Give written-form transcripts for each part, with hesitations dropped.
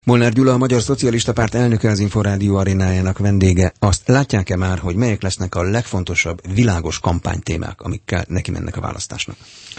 Molnár Gyula, a Magyar Szocialista Párt elnöke, az Inforádió arénájának vendége. Azt látják-e már, hogy melyek lesznek a legfontosabb világos kampánytémák, amikkel neki mennek a választásnak?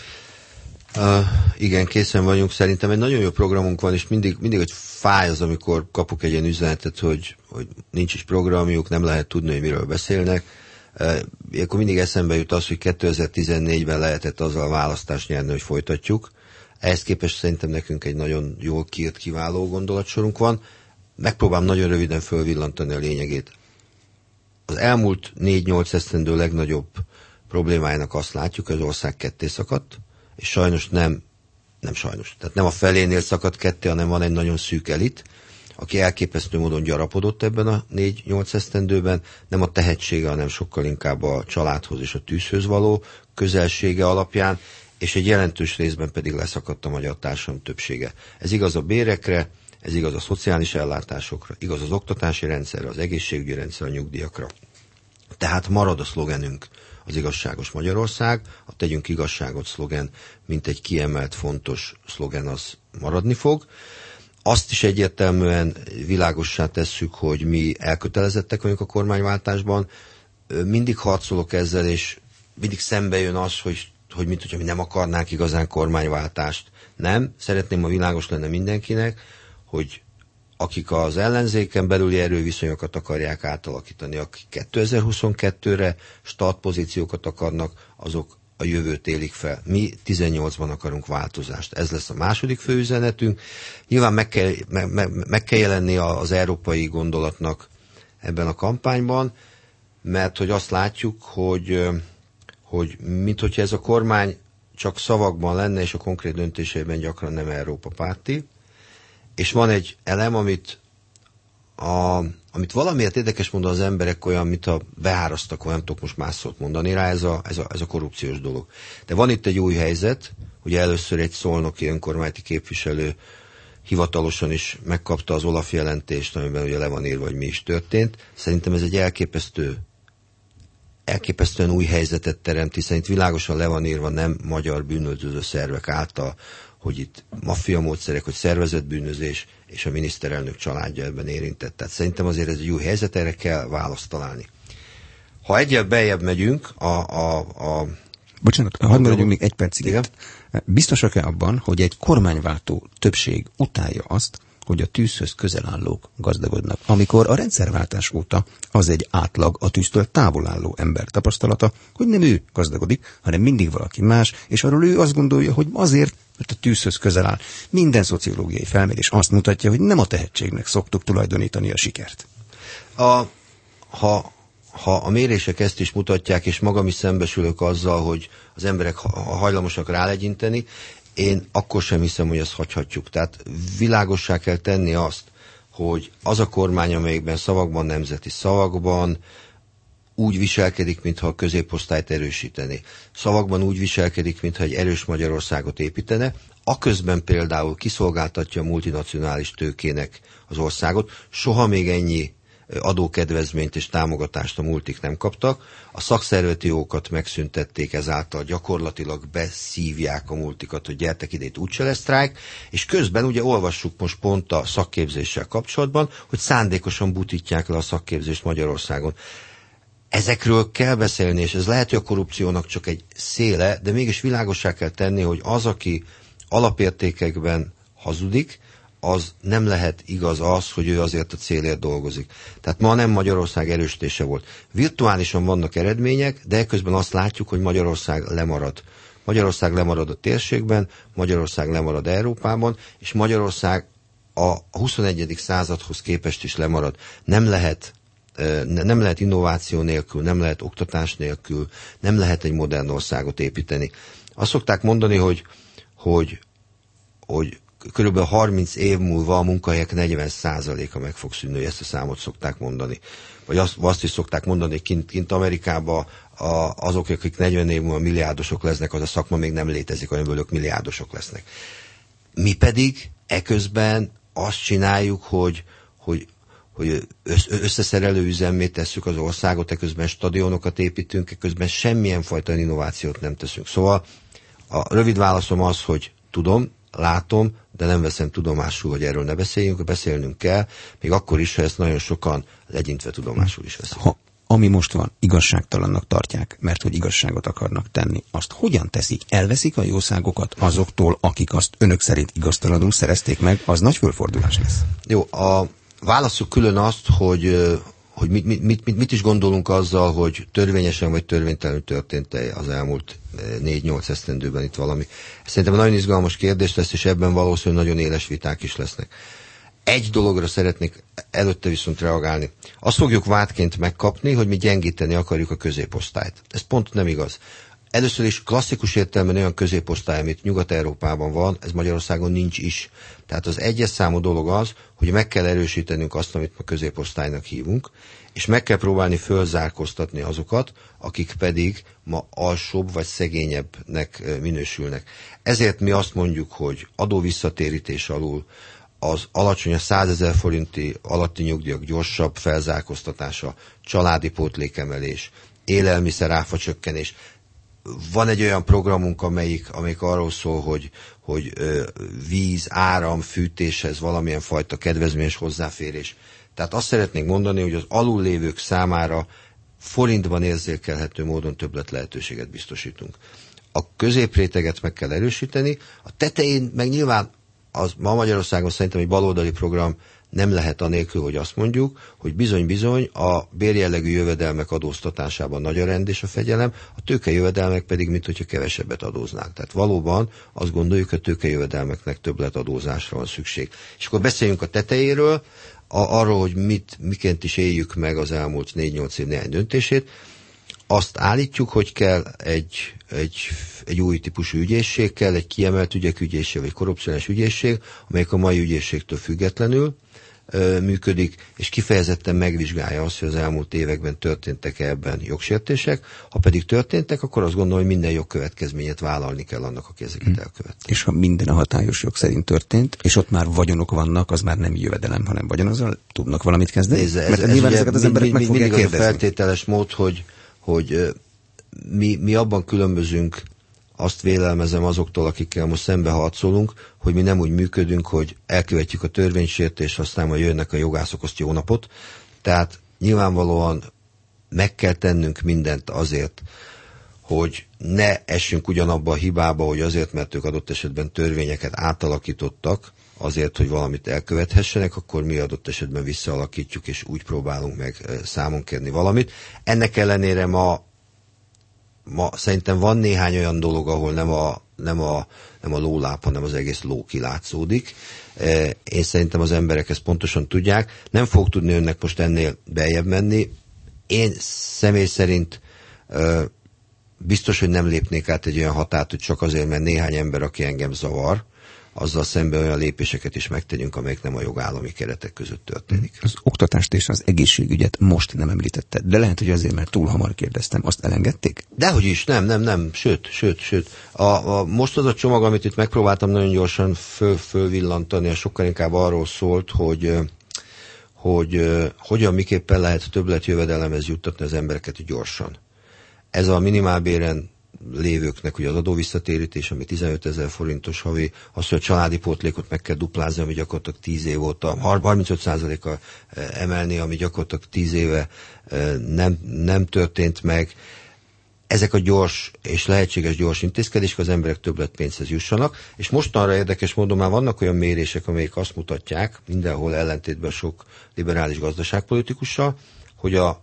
Igen, készen vagyunk. Szerintem egy nagyon jó programunk van, és mindig hogy fáj az, amikor kapok egy ilyen üzenetet, hogy nincs is programjuk, nem lehet tudni, hogy miről beszélnek. Akkor mindig eszembe jut az, hogy 2014-ben lehetett azzal a választást nyerni, hogy folytatjuk. Ehhez képest szerintem nekünk egy nagyon jól kiírt, kiváló gondolatsorunk van. Megpróbálom nagyon röviden fölvillantani a lényegét. Az elmúlt 4-8 esztendő legnagyobb problémájának azt látjuk, hogy az ország ketté szakadt, és sajnos nem sajnos. Tehát nem a felénél szakadt ketté, hanem van egy nagyon szűk elit, aki elképesztő módon gyarapodott ebben a 4-8 esztendőben, nem a tehetsége, hanem sokkal inkább a családhoz és a tűzhöz való közelsége alapján, és egy jelentős részben pedig leszakadt a magyar társadalom többsége. Ez igaz a bérekre, ez igaz a szociális ellátásokra, igaz az oktatási rendszerre, az egészségügyi rendszerre, a nyugdíjakra. Tehát marad a szlogenünk, az igazságos Magyarország, a tegyünk igazságot szlogen, mint egy kiemelt, fontos szlogen, az maradni fog. Azt is egyértelműen világossá tesszük, hogy mi elkötelezettek vagyunk a kormányváltásban. Mindig harcolok ezzel, és mindig szembe jön az, hogy mint hogyha mi nem akarnánk igazán kormányváltást. Nem, szeretném, ha világos lenne mindenkinek, hogy akik az ellenzéken belüli erőviszonyokat akarják átalakítani, akik 2022-re startpozíciókat akarnak, azok a jövőt élik fel. Mi 18-ban akarunk változást. Ez lesz a második főüzenetünk. Nyilván meg kell jelenni az európai gondolatnak ebben a kampányban, mert hogy azt látjuk, hogy minthogyha ez a kormány csak szavakban lenne, és a konkrét döntéseiben gyakran nem Európa párti. És van egy elem, amit valamiért érdekes mondani az emberek, olyan, mintha beárasztak, vagy nem tudok most más szót mondani rá, ez a korrupciós dolog. De van itt egy új helyzet, ugye először egy szolnoki önkormányzati képviselő hivatalosan is megkapta az Olaf jelentést, amiben ugye le van írva, hogy mi is történt. Szerintem ez egy elképesztően új helyzetet teremt, hiszen itt világosan le van írva nem magyar bűnöldöző szervek által, hogy itt maffia módszerek, hogy szervezett bűnözés, és a miniszterelnök családja ebben érintett. Tehát szerintem azért ez egy új helyzet, erre kell választ találni. Ha egyel beljebb megyünk, Bocsánat, hadd maradjunk még egy percig. Igen? Biztosak-e abban, hogy egy kormányváltó többség utálja azt, hogy a tűzhöz közel állók gazdagodnak, amikor a rendszerváltás óta az egy átlag a tűztől távol álló ember tapasztalata, hogy nem ő gazdagodik, hanem mindig valaki más, és arról ő azt gondolja, hogy azért, mert a tűzhöz közel áll. Minden szociológiai felmérés azt mutatja, hogy nem a tehetségnek szoktuk tulajdonítani a sikert. Ha a mérések ezt is mutatják, és magam is szembesülök azzal, hogy az emberek hajlamosak rálegyinteni, én akkor sem hiszem, hogy ezt hagyhatjuk. Tehát világossá kell tenni azt, hogy az a kormány, amelyikben szavakban nemzeti, szavakban úgy viselkedik, mintha a középosztályt erősíteni. Szavakban úgy viselkedik, mintha egy erős Magyarországot építene, aközben például kiszolgáltatja a multinacionális tőkének az országot. Soha még ennyi adókedvezményt és támogatást a multik nem kaptak. A szakszervezeti jogokat megszüntették, ezáltal gyakorlatilag beszívják a multikat, hogy gyertek ide, itt úgyse lesz sztrájk, és közben ugye olvassuk most pont a szakképzéssel kapcsolatban, hogy szándékosan butítják le a szakképzést Magyarországon. Ezekről kell beszélni, és ez lehet, hogy a korrupciónak csak egy széle, de mégis világossá kell tenni, hogy az, aki alapértékekben hazudik, az nem lehet igaz az, hogy ő azért a célért dolgozik. Tehát ma nem Magyarország erősítése volt. Virtuálisan vannak eredmények, de közben azt látjuk, hogy Magyarország lemarad. Magyarország lemarad a térségben, Magyarország lemarad Európában, és Magyarország a 21. századhoz képest is lemarad. Nem lehet innováció nélkül, nem lehet oktatás nélkül, nem lehet egy modern országot építeni. Azt szokták mondani, hogy körülbelül 30 év múlva a munkahelyek 40%-a meg fog szűnni, ezt a számot szokták mondani. Vagy azt is szokták mondani, hogy kint Amerikában azok, akik 40 év múlva milliárdosok lesznek, az a szakma még nem létezik, amiből ők milliárdosok lesznek. Mi pedig eközben azt csináljuk, hogy összeszerelő üzemmé tesszük az országot, eközben stadionokat építünk, eközben semmilyen fajta innovációt nem teszünk. Szóval a rövid válaszom az, hogy tudom, látom, de nem veszem tudomásul, hogy erről ne beszéljünk, beszélnünk kell, még akkor is, ha ezt nagyon sokan legyintve tudomásul is veszik. Ami most van, igazságtalannak tartják, mert hogy igazságot akarnak tenni. Azt hogyan teszik? Elveszik a jószágokat azoktól, akik azt önök szerint igaztalanul szerezték meg? Az nagy fölfordulás lesz. Jó, válasszuk külön azt, hogy mit is gondolunk azzal, hogy törvényesen vagy törvénytelenül történt az elmúlt 4-8 esztendőben itt valami. Szerintem nagyon izgalmas kérdés lesz, és ebben valószínűleg nagyon éles viták is lesznek. Egy dologra szeretnék előtte viszont reagálni. Azt fogjuk vádként megkapni, hogy mi gyengíteni akarjuk a középosztályt. Ez pont nem igaz. Először is klasszikus értelemben olyan középosztály, amit Nyugat-Európában van, ez Magyarországon nincs is. Tehát az egyes számú dolog az, hogy meg kell erősítenünk azt, amit ma középosztálynak hívunk, és meg kell próbálni fölzárkóztatni azokat, akik pedig ma alsóbb vagy szegényebbnek minősülnek. Ezért mi azt mondjuk, hogy adóvisszatérítés alul, az alacsony a 100 000 forinti alatti nyugdíjak gyorsabb felzárkóztatása, családi pótlékemelés, élelmiszer áfacsökkenés. Van egy olyan programunk, amelyik arról szól, hogy víz, áram, fűtéshez valamilyen fajta kedvezményes hozzáférés. Tehát azt szeretnénk mondani, hogy az alul lévők számára forintban érzékelhető módon többlet lehetőséget biztosítunk. A középréteget meg kell erősíteni, a tetején meg nyilván az ma Magyarországon szerintem egy baloldali program nem lehet anélkül, hogy azt mondjuk, hogy bizony-bizony a bérjellegű jövedelmek adóztatásában nagy a rend és a fegyelem, a tőkejövedelmek pedig, mint hogyha kevesebbet adóznánk. Tehát valóban azt gondoljuk, hogy a tőkejövedelmeknek többletadózásra van szükség. És akkor beszéljünk a tetejéről, arról, hogy miként is éljük meg az elmúlt 4-8 év néhány döntését. Azt állítjuk, hogy kell egy új típusú ügyészség, kell egy kiemelt ügyek ügyészség, vagy korrupciós ügyészség, amelyik a mai ügyészségtől függetlenül működik, és kifejezetten megvizsgálja azt, hogy az elmúlt években történtek-e ebben jogsértések. Ha pedig történtek, akkor azt gondolom, hogy minden jogkövetkezményet vállalni kell annak, aki ezeket elkövette. És ha minden a hatályos jog szerint történt, és ott már vagyonok vannak, az már nem jövedelem, hanem vagyon, azzal tudnak valamit kezdeni? Nézze, mert nyilván ezeket az emberek meg fogják kérdezni. A feltételes mód, hogy mi abban különbözünk, azt vélelmezem azoktól, akikkel most szembe harcolunk, hogy mi nem úgy működünk, hogy elkövetjük a törvénysértést, aztán majd jönnek a jogászok, azt jó napot. Tehát nyilvánvalóan meg kell tennünk mindent azért, hogy ne essünk ugyanabba a hibába, hogy azért, mert ők adott esetben törvényeket átalakítottak, azért, hogy valamit elkövethessenek, akkor mi adott esetben visszaalakítjuk, és úgy próbálunk meg számon kérni valamit. Ennek ellenére ma szerintem van néhány olyan dolog, ahol nem a lóláb, hanem az egész ló kilátszódik. Én szerintem az emberek ezt pontosan tudják. Nem fog tudni önnek most ennél beljebb menni. Én személy szerint biztos, hogy nem lépnék át egy olyan határt, hogy csak azért, mert néhány ember, aki engem zavar, azzal szemben olyan lépéseket is megtegyünk, amelyek nem a jogállami keretek között történik. Az oktatást és az egészségügyet most nem említetted, de lehet, hogy azért, mert túl hamar kérdeztem. Azt elengedték? Dehogy is, nem. Sőt. Most az a csomag, amit itt megpróbáltam nagyon gyorsan fölvillantani, sokkal inkább arról szólt, hogy hogyan, miképpen lehet többletjövedelemhez juttatni az embereket gyorsan. Ez a minimálbéren lévőknek ugye az adóvisszatérítés, ami 15 000 forintos havi, az, hogy a családi pótlékot meg kell duplázni, ami gyakorlatilag 10 év óta, 35%-kal emelni, ami gyakorlatilag 10 éve nem történt meg. Ezek a gyors és lehetséges gyors intézkedések az emberek többletpénzhez jussanak, és mostanra érdekes módon már vannak olyan mérések, amelyek azt mutatják, mindenhol ellentétben sok liberális gazdaságpolitikussal, hogy a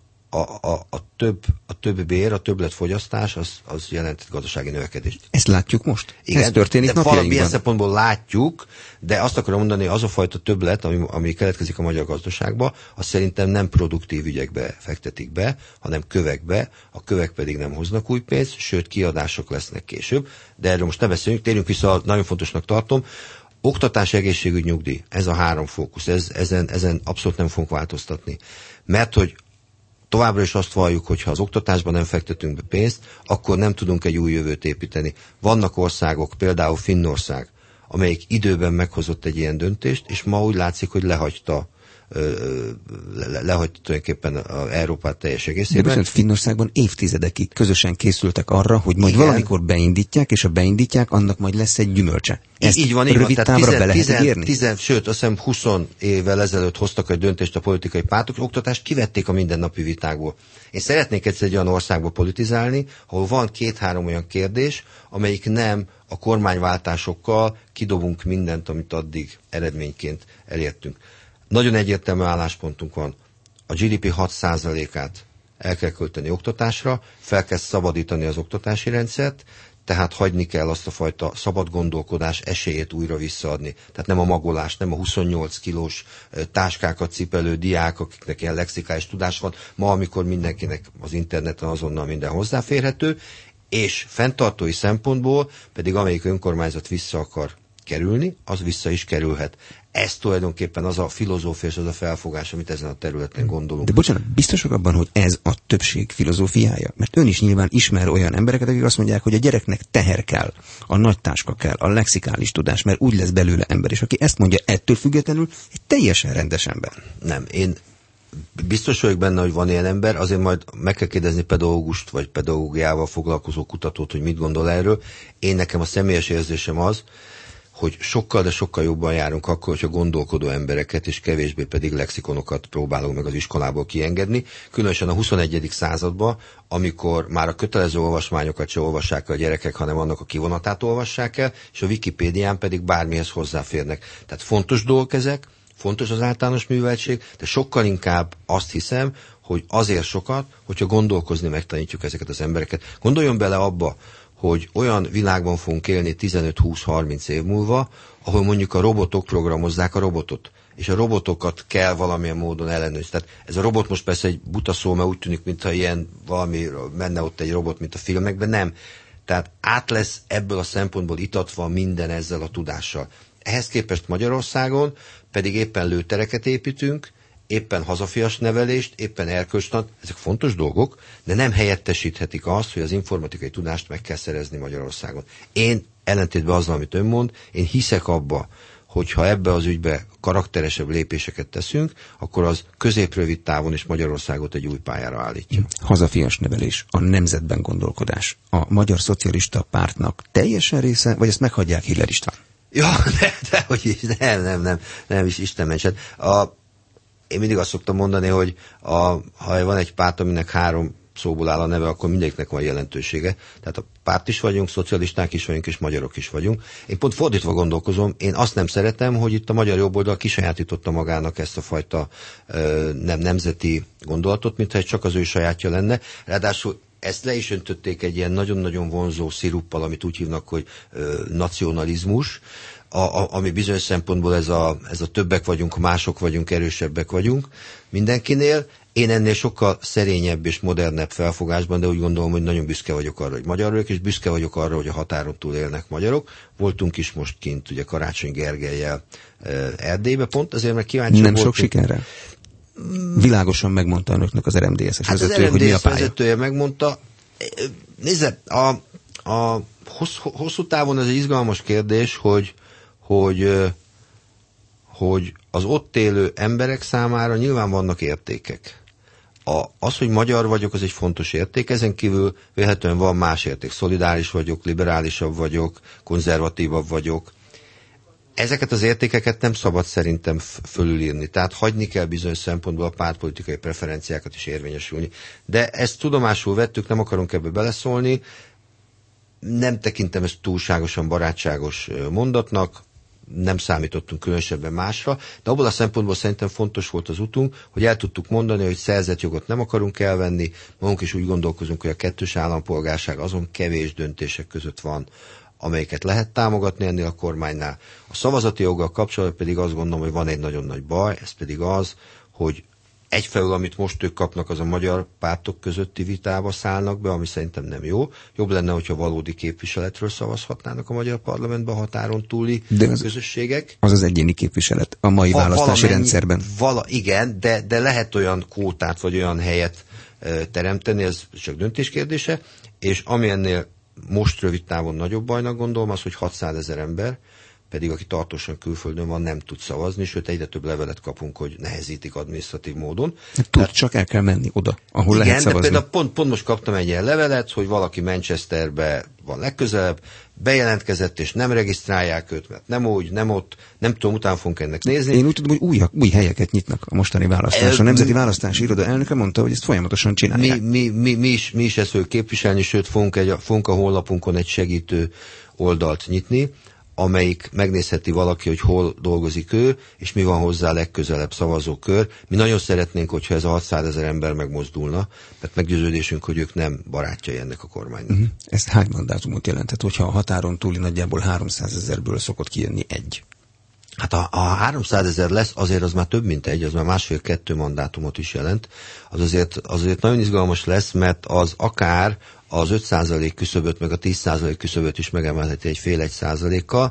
több bér, a többletfogyasztás, az jelent gazdasági növekedést. Ezt látjuk most? Igen, ez történik napjainkban? Valamilyen szempontból látjuk, de azt akarom mondani, az a fajta többlet, ami keletkezik a magyar gazdaságba, az szerintem nem produktív ügyekbe fektetik be, hanem kövekbe, a kövek pedig nem hoznak új pénzt, sőt kiadások lesznek később, de erről most ne beszéljünk, térjünk vissza, nagyon fontosnak tartom. Oktatás, egészségügy, nyugdíj, ez a 3 fókusz, ezen abszolút nem fogunk változtatni. Mert hogy továbbra is azt valljuk, hogy ha az oktatásban nem fektetünk be pénzt, akkor nem tudunk egy új jövőt építeni. Vannak országok, például Finnország, amelyik időben meghozott egy ilyen döntést, és ma úgy látszik, hogy lehagyta lehagyta tulajdonképpen Európát teljes egészében. De viszont Finnországban évtizedekig közösen készültek arra, hogy majd valamikor beindítják, és ha beindítják, annak majd lesz egy gyümölcse. Ezt így van, rövid távra be lehet ígérni? Sőt, azt hiszem 20 évvel ezelőtt hoztak egy döntést a politikai pártok, oktatást kivették a mindennapi vitákból. Én szeretnék egyszer egy olyan országba politizálni, ahol van 2-3 olyan kérdés, amelyik nem a kormányváltásokkal kidobunk mindent, amit addig eredményként elértünk. Nagyon egyértelmű álláspontunk van. A GDP 6%-át el kell költeni oktatásra, fel kell szabadítani az oktatási rendszert, tehát hagyni kell azt a fajta szabad gondolkodás esélyét újra visszaadni. Tehát nem a magolás, nem a 28 kilós táskákat cipelő diák, akiknek ilyen lexikális tudás van, ma, amikor mindenkinek az interneten azonnal minden hozzáférhető, és fenntartói szempontból pedig amelyik önkormányzat vissza akar kerülni, az vissza is kerülhet. Ez tulajdonképpen az a filozófia és az a felfogás, amit ezen a területen gondolunk. De bocsánat, biztosak abban, hogy ez a többség filozófiája? Mert ön is nyilván ismer olyan embereket, akik azt mondják, hogy a gyereknek teher kell, a nagy táska kell, a lexikális tudás, mert úgy lesz belőle ember. És aki ezt mondja, ettől függetlenül egy teljesen rendes ember. Nem, én biztos vagyok benne, hogy van ilyen ember, azért majd meg kell kérdezni pedagógust, vagy pedagógiával foglalkozó kutatót, hogy mit gondol erről. Én nekem a személyes érzésem az, hogy sokkal, de sokkal jobban járunk akkor, hogyha gondolkodó embereket, és kevésbé pedig lexikonokat próbálunk meg az iskolából kiengedni. Különösen a 21. században, amikor már a kötelező olvasmányokat se olvassák el a gyerekek, hanem annak a kivonatát olvassák el, és a Wikipédián pedig bármihez hozzáférnek. Tehát fontos dolgok ezek, fontos az általános műveltség, de sokkal inkább azt hiszem, hogy azért sokat, hogyha gondolkozni megtanítjuk ezeket az embereket. Gondoljon bele abba, hogy olyan világban fogunk élni 15-20-30 év múlva, ahol mondjuk a robotok programozzák a robotot, és a robotokat kell valamilyen módon ellenőrizni. Tehát ez a robot most persze egy buta szó, mert úgy tűnik, mintha ilyen valami menne ott egy robot, mint a filmekben, nem. Tehát át lesz ebből a szempontból itatva minden ezzel a tudással. Ehhez képest Magyarországon pedig éppen lőtereket építünk, éppen hazafias nevelést, éppen erkölcstant, ezek fontos dolgok, de nem helyettesíthetik azt, hogy az informatikai tudást meg kell szerezni Magyarországon. Én ellentétben azzal, amit ön mond, én hiszek abba, hogyha ebbe az ügybe karakteresebb lépéseket teszünk, akkor az középrövid távon is Magyarországot egy új pályára állítja. Hazafias nevelés, a nemzetben gondolkodás, a Magyar Szocialista Pártnak teljesen része, vagy ezt meghagyják Hiller István? Ja, dehogy is, nem is Isten mentsen. Én mindig azt szoktam mondani, hogy ha van egy párt, aminek 3 szóból áll a neve, akkor mindegyiknek van jelentősége. Tehát a párt is vagyunk, szocialisták is vagyunk, és magyarok is vagyunk. Én pont fordítva gondolkozom, én azt nem szeretem, hogy itt a magyar jobboldal kisajátította magának ezt a fajta nem nemzeti gondolatot, mintha ez csak az ő sajátja lenne. Ráadásul ezt le is öntötték egy ilyen nagyon-nagyon vonzó sziruppal, amit úgy hívnak, hogy nacionalizmus, ami bizonyos szempontból ez a többek vagyunk, mások vagyunk, erősebbek vagyunk mindenkinél. Én ennél sokkal szerényebb és modernebb felfogásban, de úgy gondolom, hogy nagyon büszke vagyok arra, hogy magyar vagyok, és büszke vagyok arra, hogy a határon túl élnek magyarok. Voltunk is most kint, ugye Karácsony Gergellyel Erdélybe, pont azért, mert kíváncsi voltunk. Nem sok sikerrel? Világosan megmondta önöknek az RMDSZ-es vezetője, hogy mi a pálya. Vezetője megmondta. Nézze, a hosszú távon ez egy izgalmas kérdés, hogy az ott élő emberek számára nyilván vannak értékek. Az, hogy magyar vagyok, az egy fontos érték, ezen kívül véletlenül van más érték. Szolidáris vagyok, liberálisabb vagyok, konzervatívabb vagyok. Ezeket az értékeket nem szabad szerintem fölülírni. Tehát hagyni kell bizonyos szempontból a pártpolitikai preferenciákat is érvényesülni. De ezt tudomásul vettük, nem akarunk ebbe beleszólni. Nem tekintem ezt túlságosan barátságos mondatnak, nem számítottunk különösebben másra, de abból a szempontból szerintem fontos volt az utunk, hogy el tudtuk mondani, hogy szerzett jogot nem akarunk elvenni, magunk is úgy gondolkozunk, hogy a 2. állampolgárság azon kevés döntések között van, amelyiket lehet támogatni ennél a kormánynál. A szavazati joggal kapcsolatban pedig azt gondolom, hogy van egy nagyon nagy baj, ez pedig az, hogy egyfelől, amit most ők kapnak, az a magyar pártok közötti vitába szállnak be, ami szerintem nem jó. Jobb lenne, hogyha valódi képviseletről szavazhatnának a magyar parlamentben a határon túli közösségek. Az egyéni képviselet a mai választási rendszerben. Igen, de lehet olyan kvótát vagy olyan helyet teremteni, ez csak döntés kérdése, és ami ennél most rövid távon nagyobb bajnak gondolom, az, hogy 600 000 ember pedig aki tartósan külföldön van, nem tud szavazni, sőt egyre több levelet kapunk, hogy nehezítik adminisztratív módon. Csak el kell menni oda, ahol lehet szavazni. Igen, de például pont most kaptam egy ilyen levelet, hogy valaki Manchesterbe van legközelebb, bejelentkezett, és nem regisztrálják őt, mert nem úgy, nem ott, nem tudom, utána fogunk ennek nézni. Én úgy tudom, hogy új helyeket nyitnak a mostani választáson. A Nemzeti Választási Iroda elnöke mondta, hogy ezt folyamatosan csinálják. Mi is ezt fogjuk képviselni, sőt fogunk a honlapunkon egy segítő oldalt nyitni, amelyik megnézheti valaki, hogy hol dolgozik ő, és mi van hozzá a legközelebb szavazókör. Mi nagyon szeretnénk, hogyha ez a 600 000 ember megmozdulna, mert meggyőződésünk, hogy ők nem barátjai ennek a kormánynak. Ez hány mandátumot jelentett, hogyha a határon túli nagyjából 300 000-ből szokott kijönni egy? Hát a 300 000 lesz, azért az már több, mint egy, az már 1,5-2 mandátumot is jelent. Az azért nagyon izgalmas lesz, mert az akár az 5% küszöböt, meg a 10% küszöböt is megemelheti egy fél 1%-kal.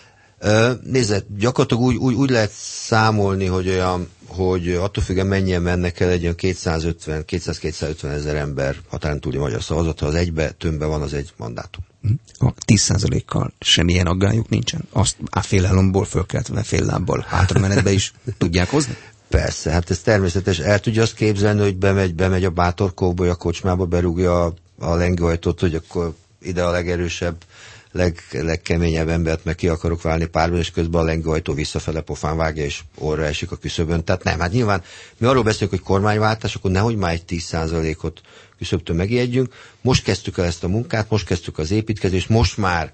Nézd, gyakorlatilag úgy lehet számolni, hogy attól függően mennyien mennek el, egy olyan 200-250 ezer ember határon túli magyar szavazat, ha az egybe tömbbe van, az egy mandátum. A 10%-kal semmilyen aggályuk nincsen? Azt félelomból fölkeltve fél lábbal hátramenetbe is tudják hozni? Persze, hát ez természetes. El tudja azt képzelni, hogy bemegy a bátor kóboly a kocsmába, berúgja a lengőajtót, hogy akkor ide a legerősebb, legkeményebb embert meg ki akarok válni párban, és közben a lengőajtó visszafele pofán vágja, és orra esik a küszöbön. Tehát nem, hát nyilván mi arról beszélünk, hogy kormányváltás, akkor nehogy már egy 10%-ot küszöbtől megijedjünk. Most kezdtük el ezt a munkát, most kezdtük az építkezést, most már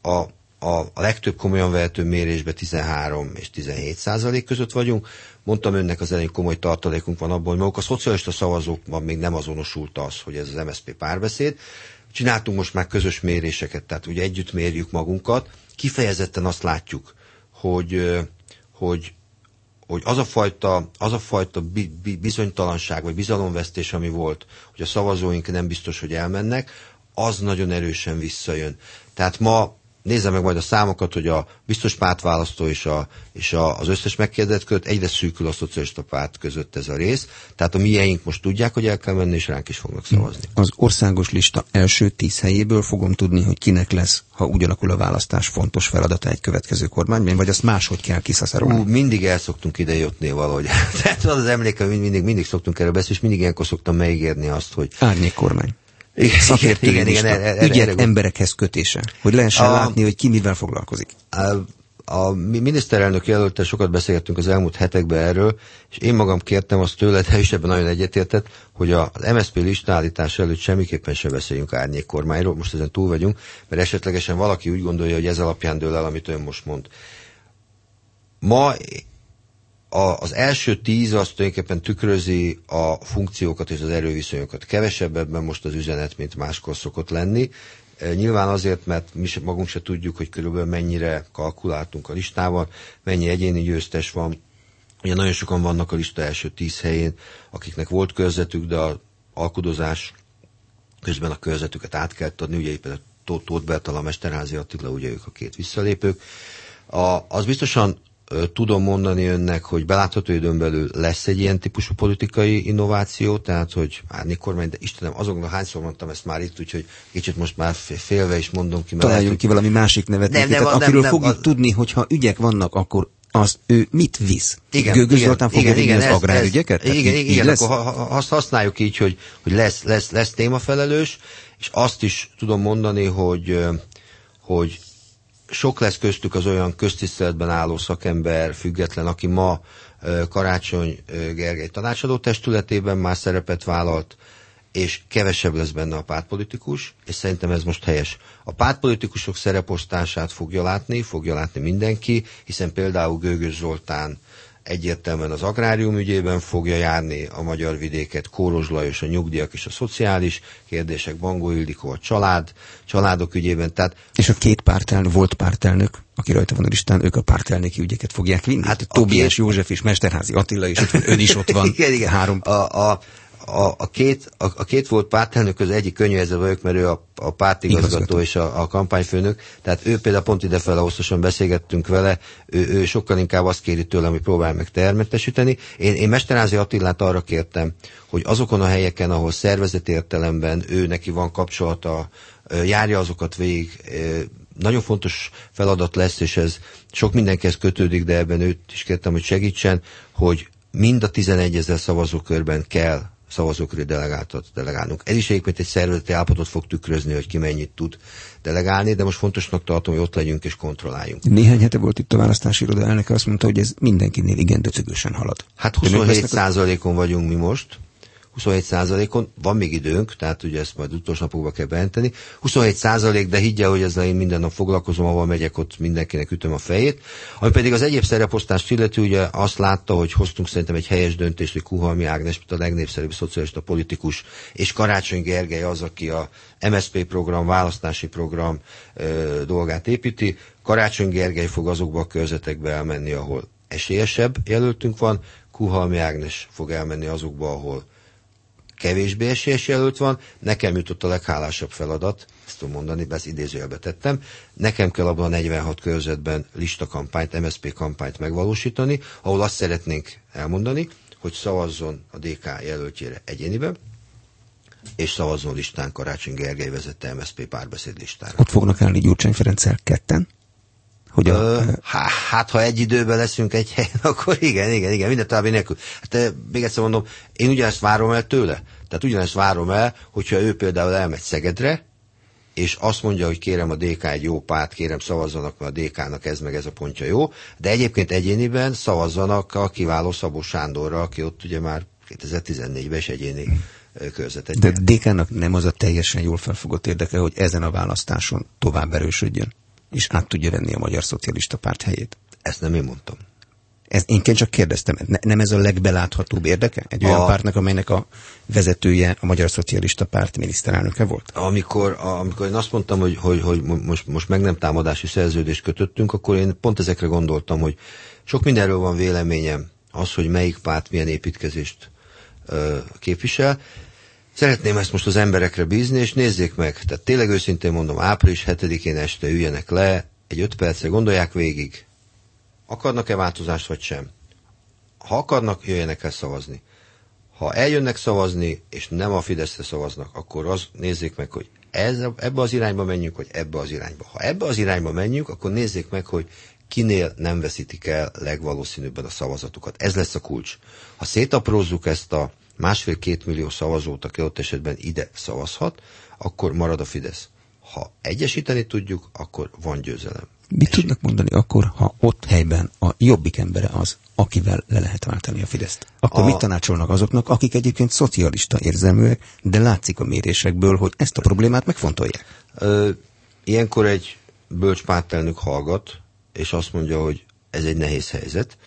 a legtöbb komolyan vehető mérésben 13 és 17% között vagyunk. Mondtam önnek az elején, komoly tartalékunk van abban, hogy maguk a szocialista szavazókban még nem azonosult az, hogy ez az MSZP párbeszéd. Csináltunk most már közös méréseket, tehát ugye együtt mérjük magunkat. Kifejezetten azt látjuk, hogy az a fajta bizonytalanság vagy bizalomvesztés, ami volt, hogy a szavazóink nem biztos, hogy elmennek, az nagyon erősen visszajön. Tehát ma nézze meg majd a számokat, hogy a biztos pártválasztó és az összes megkérdezett között egyre szűkül a szocialista párt között ez a rész. Tehát a miénk most tudják, hogy el kell menni, és ránk is fognak szavazni. Az országos lista első 10 helyéből fogom tudni, hogy kinek lesz, ha úgy alakul a választás, fontos feladata egy következő kormányban, vagy azt máshogy kell kiszaszarolni? Mindig el szoktunk ide jutni valahogy. Tehát az emlékem, mindig szoktunk erről beszélni, és mindig ilyenkor szoktam megígérni azt, hogy... Árnyékkormány. Szakértői lista, ügyek emberekhez kötése, hogy lehessen látni, hogy ki mivel foglalkozik. A miniszterelnök jelöltel sokat beszélgettünk az elmúlt hetekben erről, és én magam kértem azt tőled, és ebben nagyon egyetértett, hogy az MSZP listállítás előtt semmiképpen se beszéljünk árnyékkormányról, most ezen túl vagyunk, mert esetlegesen valaki úgy gondolja, hogy ez alapján dől el, amit ön most mond. Ma az első 10 az tulajdonképpen tükrözi a funkciókat és az erőviszonyokat. Kevesebb ebben most az üzenet, mint máskor szokott lenni. Nyilván azért, mert mi magunk se tudjuk, hogy körülbelül mennyire kalkuláltunk a listával, mennyi egyéni győztes van. Ugye nagyon sokan vannak a lista első 10 helyén, akiknek volt körzetük, de az alkudozás közben a körzetüket át kellett adni. Ugye éppen a Tóth Bertalan, Mesterházy Attila, ugye ők a két visszalépők. Az biztosan tudom mondani önnek, hogy belátható időn belül lesz egy ilyen típusú politikai innováció, tehát, hogy árnyékkormány, de Istenem, azoknak hányszor mondtam ezt már itt, úgyhogy kicsit most már félve is mondom ki. Találjunk ki valami másik nevet, akiről fogjuk tudni, hogyha ügyek vannak, akkor az ő mit visz? Gögös Zoltán fogja vinni az agrárügyeket? Igen, akkor azt használjuk így, hogy lesz témafelelős, és azt is tudom mondani, hogy sok lesz köztük az olyan köztiszteletben álló szakember, független, aki ma Karácsony Gergely tanácsadó testületében már szerepet vállalt, és kevesebb lesz benne a pártpolitikus, és szerintem ez most helyes. A pártpolitikusok szereposztását fogja látni mindenki, hiszen például Gögös Zoltán egyértelműen az agrárium ügyében fogja járni a magyar vidéket, Kóros Lajos a nyugdíjak és a szociális kérdések, Bangó Ildikó a családok ügyében. Tehát, és a két volt pártelnök, aki rajta van a listán, ők a pártelnöki ügyeket fogják vinni. Hát Tóbiás József és Mesterházy Attila is ott van, ön is ott van. Igen. Három. A két volt pártelnök, az egyik könnyű ezzel vagyok, mert ő a pártigazgató és a kampányfőnök, tehát ő például pont idefele hosszasan beszélgettünk vele, ő sokkal inkább azt kéri tőlem, hogy próbálj meg termetesíteni. Én Mesterházy Attilát arra kértem, hogy azokon a helyeken, ahol szervezeti értelemben ő neki van kapcsolata, járja azokat végig, nagyon fontos feladat lesz, és ez sok mindenkihez kötődik, de ebben őt is kértem, hogy segítsen, hogy mind a 11 000 szavazókörben kell szavazóköri delegáltat delegálnunk. Ez is egyébként egy szervezeti állapotot fog tükrözni, hogy ki mennyit tud delegálni, de most fontosnak tartom, hogy ott legyünk és kontrolláljunk. Néhány hete volt itt a választási iroda elnöke, azt mondta, hogy ez mindenkinél igen döcögösen halad. Hát 27%-on vagyunk mi most. 27%-on, van még időnk, tehát ugye ezt majd utolsó napokban kell bejelenteni. 27%, de higgye, hogy ezzel én minden nap foglalkozom, ahol megyek, ott mindenkinek ütöm a fejét. Ami pedig az egyéb szereposztást illeti, ugye azt látta, hogy hoztunk szerintem egy helyes döntést, hogy Kuhalmi Ágnes, mint a legnépszerűbb szocialista politikus, és Karácsony Gergely az, aki a MSZP program, választási program dolgát építi. Karácsony Gergely fog azokba a körzetekbe elmenni, ahol esélyesebb jelöltünk van, Kuhalmi Ágnes fog elmenni azokba, ahol kevésbé esélyes jelölt van, nekem jutott a leghálásabb feladat, ezt tudom mondani, be ezt idézőjelbe tettem, nekem kell abban a 46 körzetben listakampányt, MSZP kampányt megvalósítani, ahol azt szeretnénk elmondani, hogy szavazzon a DK jelöltjére egyéniben, és szavazzon listán Karácsony Gergely vezette MSZP párbeszéd listára. Ott fognak állni Gyurcsány Ferenccel ketten? Hogy hát, ha egy időben leszünk egy helyen, akkor igen, minden további nélkül. Hát még egyszer mondom, én ugyanezt várom el tőle. Tehát ugyanezt várom el, hogyha ő például elmegy Szegedre, és azt mondja, hogy kérem a DK egy jó párt, kérem szavazzanak, mert a DK-nak ez meg ez a pontja jó, de egyébként egyéniben szavazzanak a kiváló Szabó Sándorra, aki ott ugye már 2014-ben is egyéni körzetet. De DK-nak nem az a teljesen jól felfogott érdeke, hogy ezen a választáson tovább erősödjön, és át tudja venni a Magyar Szocialista Párt helyét. Ezt nem én mondtam. Én csak kérdeztem, nem ez a legbeláthatóbb érdeke? Egy olyan pártnak, amelynek a vezetője a Magyar Szocialista Párt miniszterelnöke volt? Amikor én azt mondtam, hogy most meg nem támadási szerződést kötöttünk, akkor én pont ezekre gondoltam, hogy sok mindenről van véleményem, az, hogy melyik párt milyen építkezést képvisel. Szeretném ezt most az emberekre bízni, és nézzék meg. Tehát tényleg őszintén mondom, április 7-én este üljenek le, egy 5 percre gondolják végig, akarnak-e változást, vagy sem. Ha akarnak, jöjjenek el szavazni. Ha eljönnek szavazni, és nem a Fideszre szavaznak, akkor nézzék meg, hogy ebbe az irányba menjünk, vagy ebbe az irányba. Ha ebbe az irányba menjünk, akkor nézzék meg, hogy kinél nem veszítik el legvalószínűbben a szavazatukat. Ez lesz a kulcs. Ha szétaprózzuk ezt a 1,5-2 millió szavazót, aki ott esetben ide szavazhat, akkor marad a Fidesz. Ha egyesíteni tudjuk, akkor van győzelem. Mit tudnak mondani akkor, ha ott helyben a Jobbik embere az, akivel le lehet váltani a Fideszt? Akkor mit tanácsolnak azoknak, akik egyébként szocialista érzelműek, de látszik a mérésekből, hogy ezt a problémát megfontolják? Ilyenkor egy bölcs pártelnök hallgat, és azt mondja, hogy ez egy nehéz helyzet.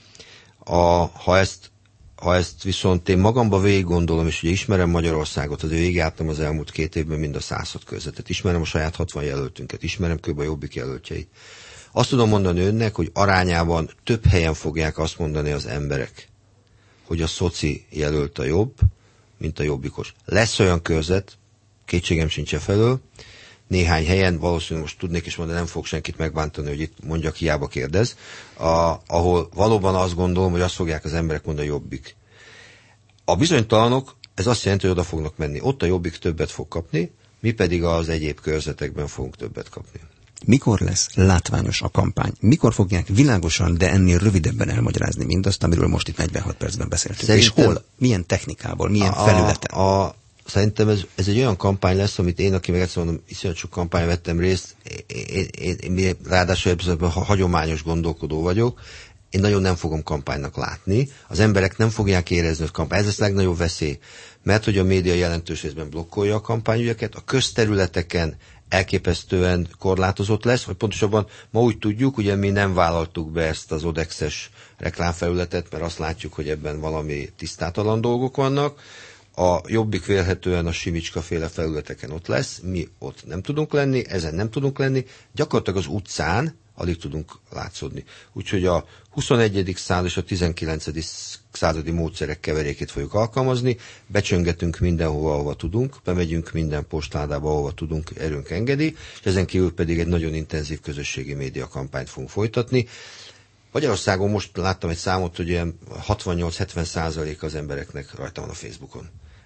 Ha ezt viszont én magamba végig gondolom, és ugye ismerem Magyarországot, azért végigjártam az elmúlt 2 évben mind a 106 körzetet, ismerem a saját 60 jelöltünket, ismerem kb. A Jobbik jelöltjeit. Azt tudom mondani önnek, hogy arányában több helyen fogják azt mondani az emberek, hogy a szoci jelölt a jobb, mint a jobbikos. Lesz olyan körzet, kétségem sincs felől, néhány helyen, valószínűleg most tudnék is mondani, nem fog senkit megbántani, hogy itt mondjak, hiába kérdez, ahol valóban azt gondolom, hogy azt fogják az emberek mondani, a Jobbik. A bizonytalanok, ez azt jelenti, hogy oda fognak menni. Ott a Jobbik többet fog kapni, mi pedig az egyéb körzetekben fogunk többet kapni. Mikor lesz látványos a kampány? Mikor fogják világosan, de ennél rövidebben elmagyarázni mindazt, amiről most itt 46 percben beszéltünk? Szerintem, és hol? Milyen technikából? Milyen felületen? Szerintem ez egy olyan kampány lesz, amit én, aki meg egyszer mondom, iszonyat sok kampány vettem részt, én ráadásul ebben hagyományos gondolkodó vagyok, én nagyon nem fogom kampánynak látni, az emberek nem fogják érezni a kampány, ez lesz a legnagyobb veszély, mert hogy a média jelentős részben blokkolja a kampányügyeket, a közterületeken elképesztően korlátozott lesz, vagy pontosabban ma úgy tudjuk, ugye mi nem vállaltuk be ezt az Odexes reklámfelületet, mert azt látjuk, hogy ebben valami tisztátalan dolgok vannak. A Jobbik vélhetően a Simicska-féle felületeken ott lesz, mi ott nem tudunk lenni, ezen nem tudunk lenni, gyakorlatilag az utcán alig tudunk látszódni. Úgyhogy a 21. század és a 19. századi módszerek keverékét fogjuk alkalmazni, becsöngetünk mindenhova, ahova tudunk, bemegyünk minden postádába, ahova tudunk, erőnk engedi, és ezen kívül pedig egy nagyon intenzív közösségi média kampányt fogunk folytatni. Magyarországon most láttam egy számot, hogy ilyen 68-70% az embereknek rajta van a Facebookon.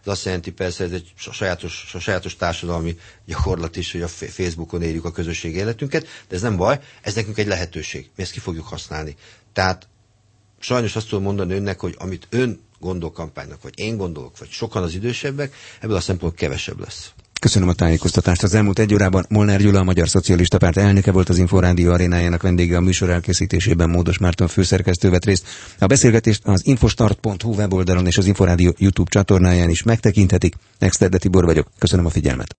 Ez azt jelenti persze, ez egy sajátos társadalmi gyakorlat is, hogy a Facebookon éljük a közösségi életünket, de ez nem baj, ez nekünk egy lehetőség. Mi ezt ki fogjuk használni. Tehát sajnos azt tudom mondani önnek, hogy amit ön gondol kampánynak, vagy én gondolok, vagy sokan az idősebbek, ebből a szempontból kevesebb lesz. Köszönöm a tájékoztatást. Az elmúlt 1 órában Molnár Gyula, a Magyar Szocialista Párt elnöke volt, az Inforádió arénájának vendége, a műsor elkészítésében Módos Márton főszerkesztő vett részt. A beszélgetést az infostart.hu weboldalon és az Inforádió YouTube csatornáján is megtekinthetik. Exterde Tibor vagyok. Köszönöm a figyelmet.